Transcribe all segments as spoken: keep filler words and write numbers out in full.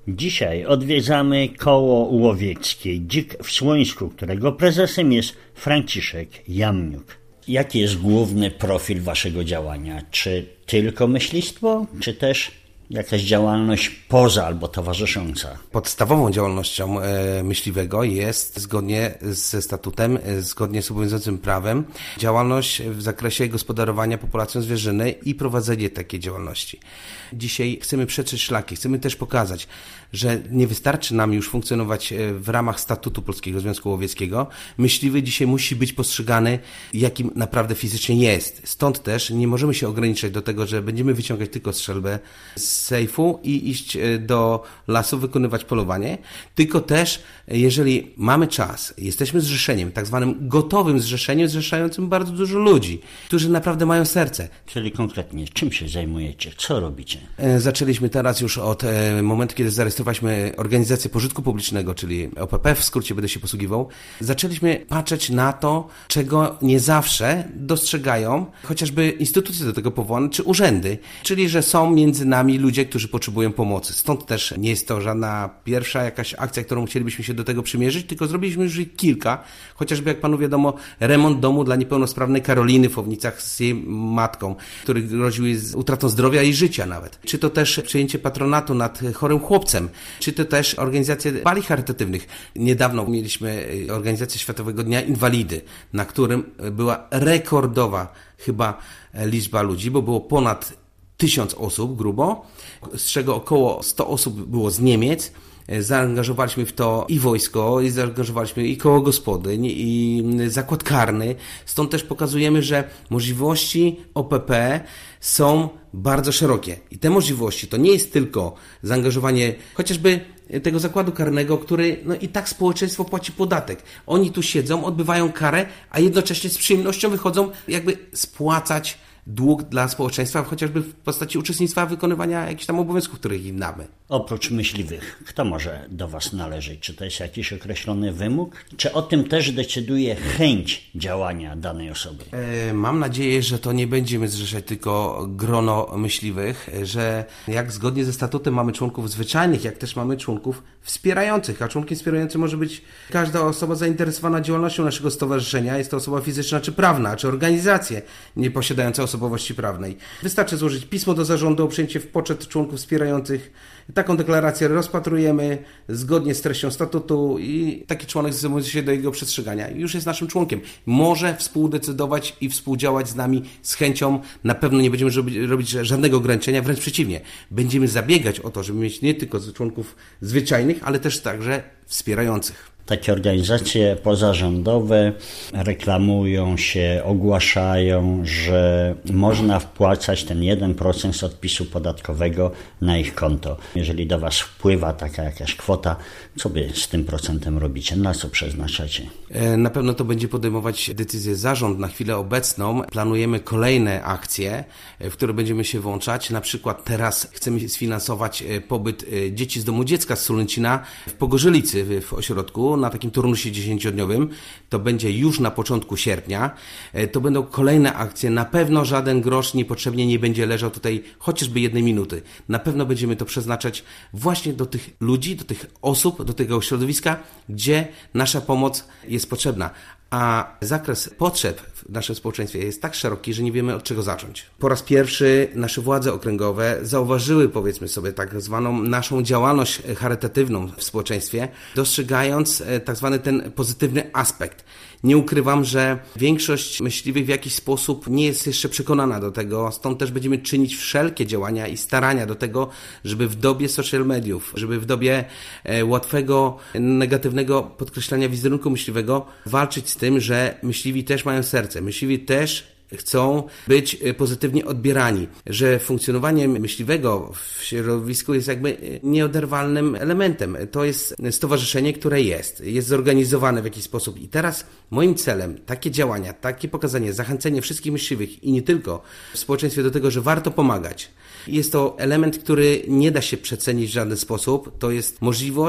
Dzisiaj odwiedzamy koło łowieckie Dzik w Słońsku, którego prezesem jest Franciszek Jamniuk. Jaki jest główny profil waszego działania? Czy tylko myślistwo, czy też jakaś działalność poza albo towarzysząca? Podstawową działalnością e, myśliwego jest, zgodnie ze statutem, e, zgodnie z obowiązującym prawem, działalność w zakresie gospodarowania populacją zwierzyny i prowadzenie takiej działalności. Dzisiaj chcemy przetrzeć szlaki, chcemy też pokazać, że nie wystarczy nam już funkcjonować w ramach statutu Polskiego Związku Łowieckiego. Myśliwy dzisiaj musi być postrzegany, jakim naprawdę fizycznie jest. Stąd też nie możemy się ograniczać do tego, że będziemy wyciągać tylko strzelbę z sejfu i iść do lasu, wykonywać polowanie, tylko też, jeżeli mamy czas, jesteśmy zrzeszeniem, tak zwanym gotowym zrzeszeniem, zrzeszającym bardzo dużo ludzi, którzy naprawdę mają serce. Czyli konkretnie, czym się zajmujecie? Co robicie? Zaczęliśmy teraz już od momentu, kiedy zarejestrowaliśmy Organizację Pożytku Publicznego, czyli O P P, w skrócie będę się posługiwał. Zaczęliśmy patrzeć na to, czego nie zawsze dostrzegają chociażby instytucje do tego powołane, czy urzędy, czyli że są między nami ludzie, którzy potrzebują pomocy. Stąd też nie jest to żadna pierwsza jakaś akcja, którą chcielibyśmy się do tego przymierzyć, tylko zrobiliśmy już ich kilka, chociażby jak panu wiadomo, remont domu dla niepełnosprawnej Karoliny w Ownicach z jej matką, który groził jej z utratą zdrowia i życia nawet. Czy to też przejęcie patronatu nad chorym chłopcem, czy to też organizacje bali charytatywnych. Niedawno mieliśmy organizację Światowego Dnia Inwalidy, na którym była rekordowa chyba liczba ludzi, bo było ponad tysiąc osób grubo, z czego około sto osób było z Niemiec. Zaangażowaliśmy w to i wojsko, i zaangażowaliśmy i koło gospodyń, i zakład karny. Stąd też pokazujemy, że możliwości O P P są bardzo szerokie. I te możliwości to nie jest tylko zaangażowanie chociażby tego zakładu karnego, który no i tak społeczeństwo płaci podatek. Oni tu siedzą, odbywają karę, a jednocześnie z przyjemnością wychodzą jakby spłacać dług dla społeczeństwa, chociażby w postaci uczestnictwa wykonywania jakichś tam obowiązków, których im damy. Oprócz myśliwych, kto może do was należeć? Czy to jest jakiś określony wymóg? Czy o tym też decyduje chęć działania danej osoby? E, mam nadzieję, że to nie będziemy zrzeszać tylko grono myśliwych, że jak zgodnie ze statutem mamy członków zwyczajnych, jak też mamy członków wspierających, a członkiem wspierającym może być każda osoba zainteresowana działalnością naszego stowarzyszenia. Jest to osoba fizyczna czy prawna, czy organizacje nie posiadające osobowości prawnej. Wystarczy złożyć pismo do zarządu o przyjęcie w poczet członków wspierających. Taką deklarację rozpatrujemy zgodnie z treścią statutu i taki członek zobowiązuje się do jego przestrzegania. Już jest naszym członkiem. Może współdecydować i współdziałać z nami z chęcią. Na pewno nie będziemy robić, robić żadnego ograniczenia, wręcz przeciwnie. Będziemy zabiegać o to, żeby mieć nie tylko członków zwyczajnych, ale też także wspierających. Takie organizacje pozarządowe reklamują się, ogłaszają, że można wpłacać ten jeden procent z odpisu podatkowego na ich konto. Jeżeli do was wpływa taka jakaś kwota, co wy z tym procentem robicie? Na co przeznaczacie? Na pewno to będzie podejmować decyzję zarząd. Na chwilę obecną planujemy kolejne akcje, w które będziemy się włączać. Na przykład teraz chcemy sfinansować pobyt dzieci z domu dziecka z Sulęcina w Pogorzylicy w ośrodku, na takim turnusie dziesięciodniowym. To będzie już na początku sierpnia. To będą kolejne akcje. Na pewno żaden grosz niepotrzebnie nie będzie leżał tutaj chociażby jednej minuty. Na pewno będziemy to przeznaczać właśnie do tych ludzi, do tych osób, do tego środowiska, gdzie nasza pomoc jest potrzebna. A zakres potrzeb w naszym społeczeństwie jest tak szeroki, że nie wiemy od czego zacząć. Po raz pierwszy nasze władze okręgowe zauważyły, powiedzmy sobie, tak zwaną naszą działalność charytatywną w społeczeństwie, dostrzegając tak zwany ten pozytywny aspekt. Nie ukrywam, że większość myśliwych w jakiś sposób nie jest jeszcze przekonana do tego, stąd też będziemy czynić wszelkie działania i starania do tego, żeby w dobie social mediów, żeby w dobie łatwego, negatywnego podkreślania wizerunku myśliwego walczyć z tym, że myśliwi też mają serce, myśliwi też chcą być pozytywnie odbierani, że funkcjonowanie myśliwego w środowisku jest jakby nieoderwalnym elementem. To jest stowarzyszenie, które jest, jest zorganizowane w jakiś sposób i teraz moim celem takie działania, takie pokazanie, zachęcenie wszystkich myśliwych i nie tylko w społeczeństwie do tego, że warto pomagać. Jest to element, który nie da się przecenić w żaden sposób. To jest możliwość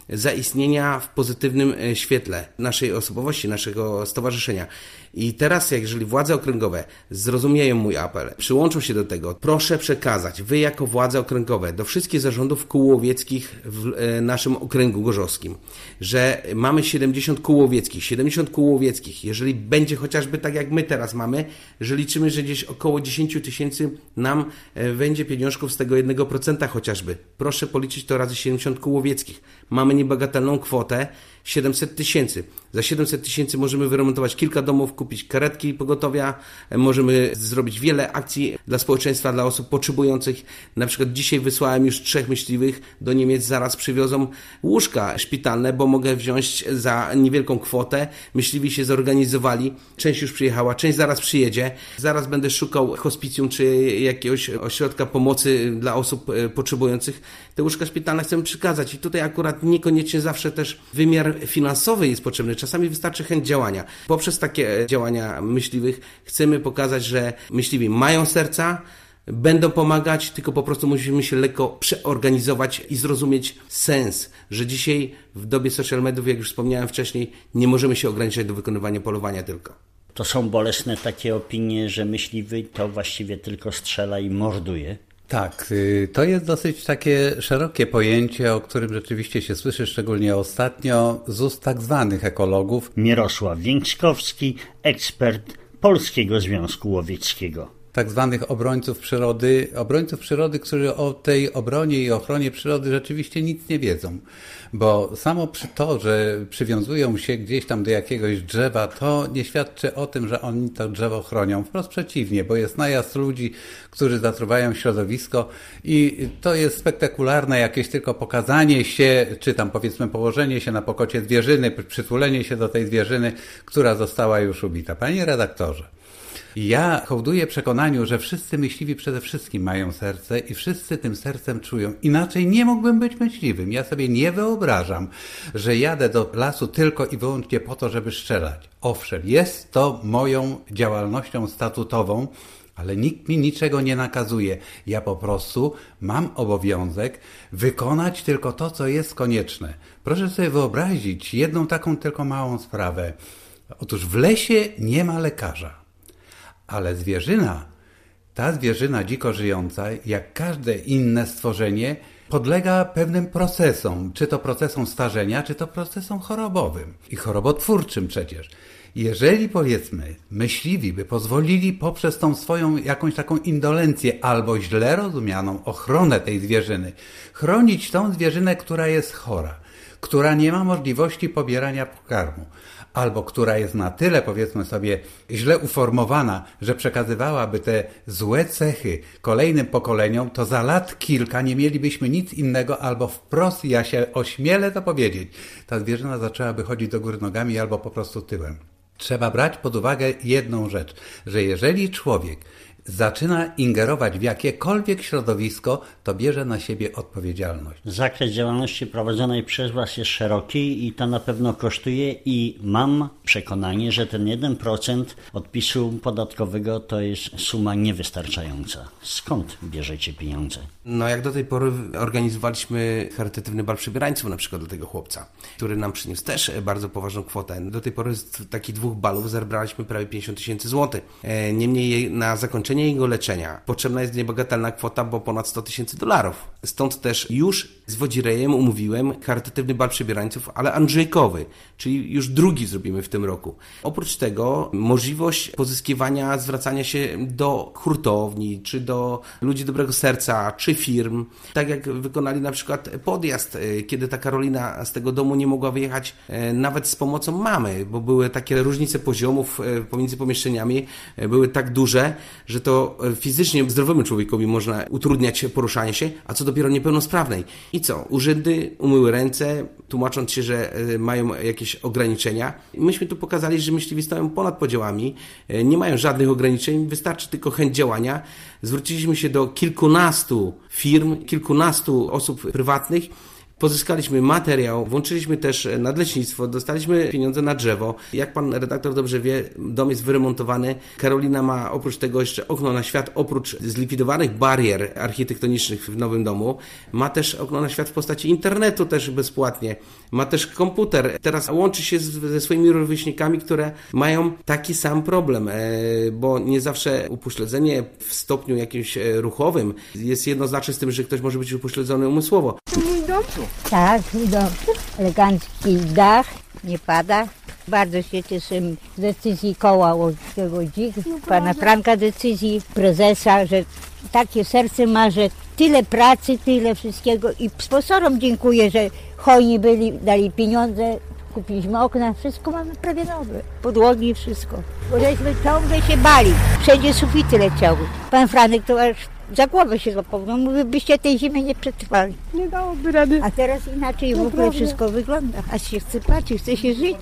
zaistnienia w pozytywnym świetle naszej osobowości, naszego stowarzyszenia. I teraz, jeżeli władze okręgowe zrozumieją mój apel, przyłączą się do tego, proszę przekazać, wy jako władze okręgowe, do wszystkich zarządów kół łowieckich w naszym okręgu gorzowskim, że mamy siedemdziesiąt kół łowieckich, siedemdziesiąt kół łowieckich, jeżeli będzie chociażby tak jak my teraz mamy, że liczymy, że gdzieś około dziesięć tysięcy nam będzie pieniążków z tego jednego procenta chociażby. Proszę policzyć to razy siedemdziesiąt kół łowieckich. Mamy niebagatelną kwotę siedemset tysięcy. Za siedemset tysięcy możemy wyremontować kilka domów, kupić karetki pogotowia, możemy zrobić wiele akcji dla społeczeństwa, dla osób potrzebujących. Na przykład dzisiaj wysłałem już trzech myśliwych do Niemiec, zaraz przywiozą łóżka szpitalne, bo mogę wziąć za niewielką kwotę. Myśliwi się zorganizowali, część już przyjechała, część zaraz przyjedzie. Zaraz będę szukał hospicjum czy jakiegoś ośrodka pomocy dla osób potrzebujących. Te łóżka szpitalne chcemy przekazać i tutaj akurat niekoniecznie zawsze też wymiar finansowy jest potrzebny. Czasami wystarczy chęć działania. Poprzez takie działania myśliwych chcemy pokazać, że myśliwi mają serca, będą pomagać, tylko po prostu musimy się lekko przeorganizować i zrozumieć sens, że dzisiaj w dobie social mediów, jak już wspomniałem wcześniej, nie możemy się ograniczać do wykonywania polowania tylko. To są bolesne takie opinie, że myśliwy to właściwie tylko strzela i morduje. Tak, to jest dosyć takie szerokie pojęcie, o którym rzeczywiście się słyszy, szczególnie ostatnio z ust tak zwanych ekologów. Mirosław Więckowski, ekspert Polskiego Związku Łowieckiego. Tak zwanych obrońców przyrody, obrońców przyrody, którzy o tej obronie i ochronie przyrody rzeczywiście nic nie wiedzą. Bo samo to, że przywiązują się gdzieś tam do jakiegoś drzewa, to nie świadczy o tym, że oni to drzewo chronią. Wprost przeciwnie, bo jest najazd ludzi, którzy zatruwają środowisko i to jest spektakularne jakieś tylko pokazanie się, czy tam powiedzmy położenie się na pokocie zwierzyny, przytulenie się do tej zwierzyny, która została już ubita. Panie redaktorze, ja hołduję przekonaniu, że wszyscy myśliwi przede wszystkim mają serce i wszyscy tym sercem czują. Inaczej nie mógłbym być myśliwym. Ja sobie nie wyobrażam, że jadę do lasu tylko i wyłącznie po to, żeby strzelać. Owszem, jest to moją działalnością statutową, ale nikt mi niczego nie nakazuje. Ja po prostu mam obowiązek wykonać tylko to, co jest konieczne. Proszę sobie wyobrazić jedną taką tylko małą sprawę. Otóż w lesie nie ma lekarza. Ale zwierzyna, ta zwierzyna dziko żyjąca, jak każde inne stworzenie, podlega pewnym procesom, czy to procesom starzenia, czy to procesom chorobowym i chorobotwórczym przecież. Jeżeli, powiedzmy, myśliwi by pozwolili poprzez tą swoją jakąś taką indolencję albo źle rozumianą ochronę tej zwierzyny, chronić tą zwierzynę, która jest chora, która nie ma możliwości pobierania pokarmu, albo która jest na tyle, powiedzmy sobie, źle uformowana, że przekazywałaby te złe cechy kolejnym pokoleniom, to za lat kilka nie mielibyśmy nic innego, albo wprost, ja się ośmielę to powiedzieć, ta zwierzyna zaczęłaby chodzić do góry nogami albo po prostu tyłem. Trzeba brać pod uwagę jedną rzecz, że jeżeli człowiek zaczyna ingerować w jakiekolwiek środowisko, to bierze na siebie odpowiedzialność. Zakres działalności prowadzonej przez Was jest szeroki i to na pewno kosztuje i mam przekonanie, że ten jeden procent odpisu podatkowego to jest suma niewystarczająca. Skąd bierzecie pieniądze? No jak do tej pory organizowaliśmy charytatywny bal przebierańców na przykład dla tego chłopca, który nam przyniósł też bardzo poważną kwotę. Do tej pory z takich dwóch balów zebraliśmy prawie pięćdziesiąt tysięcy złotych. Niemniej na zakończenie jego leczenia potrzebna jest niebagatelna kwota, bo ponad sto tysięcy dolarów. Stąd też już z Wodzirejem umówiłem charytatywny bal przebierańców, ale andrzejkowy, czyli już drugi zrobimy w tym roku. Oprócz tego możliwość pozyskiwania, zwracania się do hurtowni, czy do ludzi dobrego serca, czy firm. Tak jak wykonali na przykład podjazd, kiedy ta Karolina z tego domu nie mogła wyjechać nawet z pomocą mamy, bo były takie różnice poziomów pomiędzy pomieszczeniami, były tak duże, że to fizycznie zdrowemu człowiekowi można utrudniać poruszanie się, a co dopiero niepełnosprawnej. I co? Urzędy umyły ręce, tłumacząc się, że mają jakieś ograniczenia. Myśmy tu pokazali, że myśliwi stoją ponad podziałami, nie mają żadnych ograniczeń, wystarczy tylko chęć działania. Zwróciliśmy się do kilkunastu firm, kilkunastu osób prywatnych, Pozyskaliśmy materiał, włączyliśmy też nadleśnictwo, dostaliśmy pieniądze na drzewo. Jak pan redaktor dobrze wie, dom jest wyremontowany. Karolina ma oprócz tego jeszcze okno na świat, oprócz zlikwidowanych barier architektonicznych w nowym domu, ma też okno na świat w postaci internetu też bezpłatnie. Ma też komputer. Teraz łączy się z, ze swoimi rówieśnikami, które mają taki sam problem, bo nie zawsze upośledzenie w stopniu jakimś ruchowym jest jednoznaczne z tym, że ktoś może być upośledzony umysłowo. Mój dom? Tak, mój dom. Elegancki dach, nie pada. Bardzo się cieszę z decyzji koła łódzkiego Dzik, pana Franka decyzji, prezesa, że takie serce ma, że tyle pracy, tyle wszystkiego i sponsorom dziękuję, że hojni byli, dali pieniądze, kupiliśmy okna, wszystko mamy prawie nowe, podłogi, wszystko. Bo żeśmy ciągle się bali, wszędzie sufity leciały. Pan Franek to aż za głowę się złapał, no mówię, byście tej zimy nie przetrwali. Nie dałoby rady. A teraz inaczej w ogóle wszystko wygląda, aż się chce patrzeć, chce się żyć.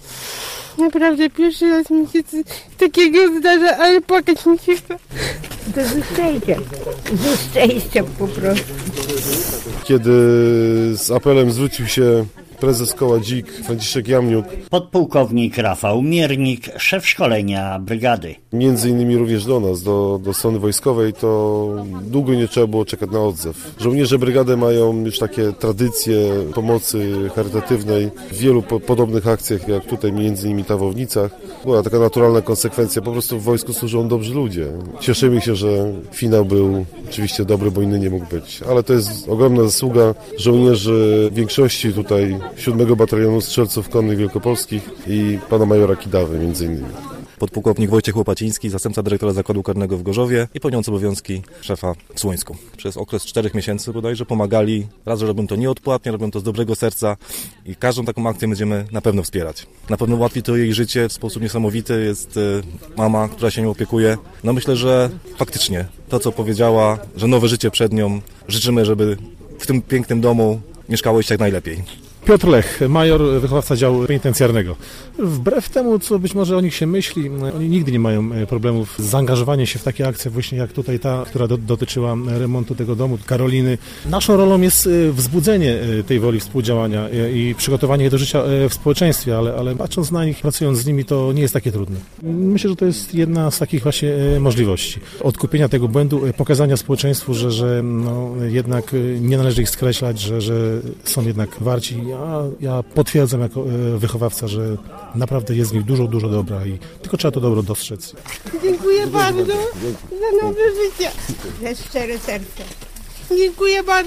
Naprawdę pierwszy raz mi się coś takiego zdarza, ale płakać mi się chce. To ze szczęścia, ze szczęścia po prostu. Kiedy z apelem zwrócił się prezes koła Dzik, Franciszek Jamniuk, podpułkownik Rafał Miernik, szef szkolenia brygady. Między innymi również do nas, do, do strony wojskowej, to długo nie trzeba było czekać na odzew. Żołnierze brygady mają już takie tradycje pomocy charytatywnej w wielu po, podobnych akcjach, jak tutaj między innymi ta w Ownicach. Była taka naturalna konsekwencja, po prostu w wojsku służą dobrzy ludzie. Cieszymy się, że finał był oczywiście dobry, bo inny nie mógł być. Ale to jest ogromna zasługa żołnierzy większości tutaj siódmego Batalionu Strzelców Konnych Wielkopolskich i pana majora Kidawy między innymi. Podpułkownik Wojciech Łopaciński, zastępca dyrektora Zakładu Karnego w Gorzowie i pełniący obowiązki szefa w Słońsku. Przez okres czterech miesięcy bodajże pomagali, raz, że robią to nieodpłatnie, robią to z dobrego serca i każdą taką akcję będziemy na pewno wspierać. Na pewno ułatwi to jej życie w sposób niesamowity. Jest mama, która się nią opiekuje. No myślę, że faktycznie to, co powiedziała, że nowe życie przed nią, życzymy, żeby w tym pięknym domu mieszkało się jak najlepiej. Piotr Lech, major, wychowawca działu penitencjarnego. Wbrew temu, co być może o nich się myśli, oni nigdy nie mają problemów z zaangażowaniem się w takie akcje, właśnie jak tutaj ta, która do, dotyczyła remontu tego domu, Karoliny. Naszą rolą jest wzbudzenie tej woli współdziałania i przygotowanie do życia w społeczeństwie, ale, ale patrząc na nich, pracując z nimi, to nie jest takie trudne. Myślę, że to jest jedna z takich właśnie możliwości. Odkupienia tego błędu, pokazania społeczeństwu, że, że no, jednak nie należy ich skreślać, że, że są jednak warci. Ja, ja potwierdzam jako wychowawca, że naprawdę jest w nich dużo, dużo dobra i tylko trzeba to dobro dostrzec. Dziękuję bardzo za nowe życie. Ze szczere serce. Dziękuję bardzo.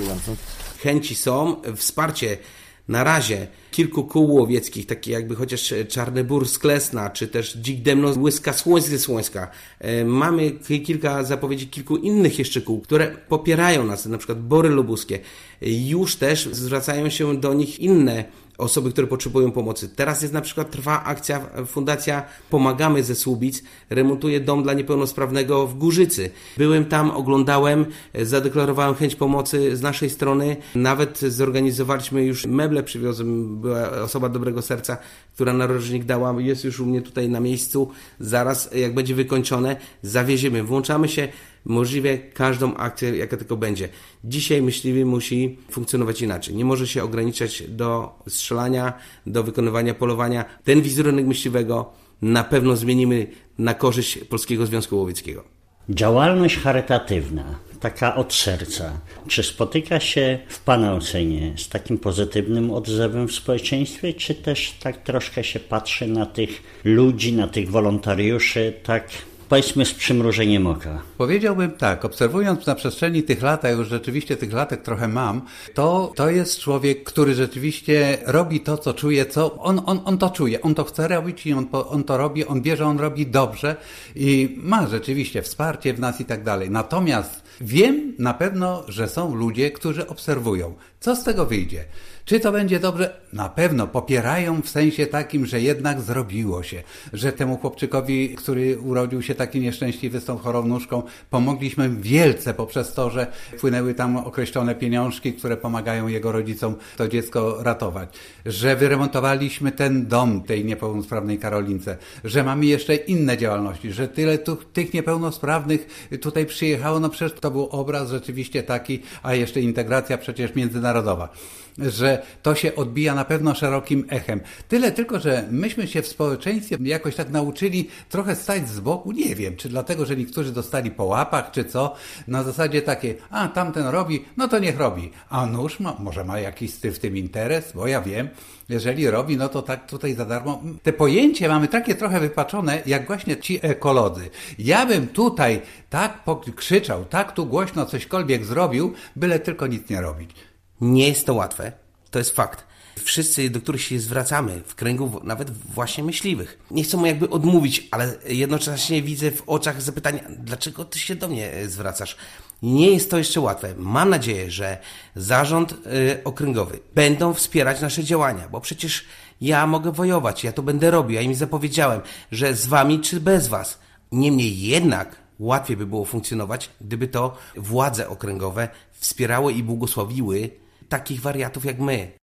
Chęci są, wsparcie na razie kilku kół łowieckich, takie jakby chociaż Czarny Bór z Klesna, czy też Dzik Demno Łyska Słońsk ze Słońska. Mamy kilka zapowiedzi kilku innych jeszcze kół, które popierają nas, na przykład Bory Lubuskie. Już też zwracają się do nich inne osoby, które potrzebują pomocy. Teraz jest na przykład trwa akcja, Fundacja Pomagamy ze Słubic remontuje dom dla niepełnosprawnego w Górzycy. Byłem tam, oglądałem, zadeklarowałem chęć pomocy z naszej strony. Nawet zorganizowaliśmy już meble, przywiozłem, była osoba dobrego serca, która narożnik dała, jest już u mnie tutaj na miejscu. Zaraz, jak będzie wykończone, zawieziemy. Włączamy się możliwie każdą akcję, jaka tylko będzie. Dzisiaj myśliwy musi funkcjonować inaczej. Nie może się ograniczać do strzelania, do wykonywania polowania. Ten wizerunek myśliwego na pewno zmienimy na korzyść Polskiego Związku Łowieckiego. Działalność charytatywna, taka od serca, czy spotyka się w Pana ocenie z takim pozytywnym odzewem w społeczeństwie, czy też tak troszkę się patrzy na tych ludzi, na tych wolontariuszy, tak powiedzmy z przymrużeniem oka? Powiedziałbym tak, obserwując na przestrzeni tych lat, a już rzeczywiście tych latek trochę mam, to to jest człowiek, który rzeczywiście robi to, co czuje, co on, on, on to czuje, on to chce robić i on, on to robi, on wie, że on robi dobrze i ma rzeczywiście wsparcie w nas i tak dalej. Natomiast wiem na pewno, że są ludzie, którzy obserwują. Co z tego wyjdzie? Czy to będzie dobrze? Na pewno popierają w sensie takim, że jednak zrobiło się, że temu chłopczykowi, który urodził się taki nieszczęśliwy z tą chorą nóżką, pomogliśmy wielce poprzez to, że wpłynęły tam określone pieniążki, które pomagają jego rodzicom to dziecko ratować, że wyremontowaliśmy ten dom tej niepełnosprawnej Karolince, że mamy jeszcze inne działalności, że tyle tu, tych niepełnosprawnych tutaj przyjechało, no przecież to był obraz rzeczywiście taki, a jeszcze integracja przecież międzynarodowa, że to się odbija na pewno szerokim echem. Tyle tylko, że myśmy się w społeczeństwie jakoś tak nauczyli trochę stać z boku, nie wiem, czy dlatego, że niektórzy dostali po łapach, czy co, na zasadzie takie, a tamten robi, no to niech robi, a nóż ma, może ma jakiś w tym interes, bo ja wiem, jeżeli robi, no to tak tutaj za darmo. Te pojęcie mamy takie trochę wypaczone, jak właśnie ci ekolodzy. Ja bym tutaj tak krzyczał, tak tu głośno cośkolwiek zrobił, byle tylko nic nie robić. Nie jest to łatwe, to jest fakt. Wszyscy, do których się zwracamy, w kręgu nawet właśnie myśliwych, nie chcą mu jakby odmówić, ale jednocześnie widzę w oczach zapytania, dlaczego ty się do mnie zwracasz? Nie jest to jeszcze łatwe. Mam nadzieję, że zarząd y, okręgowy będą wspierać nasze działania, bo przecież ja mogę wojować, ja to będę robił, ja im zapowiedziałem, że z wami czy bez was. Niemniej jednak łatwiej by było funkcjonować, gdyby to władze okręgowe wspierały i błogosławiły takich wariatów jak my.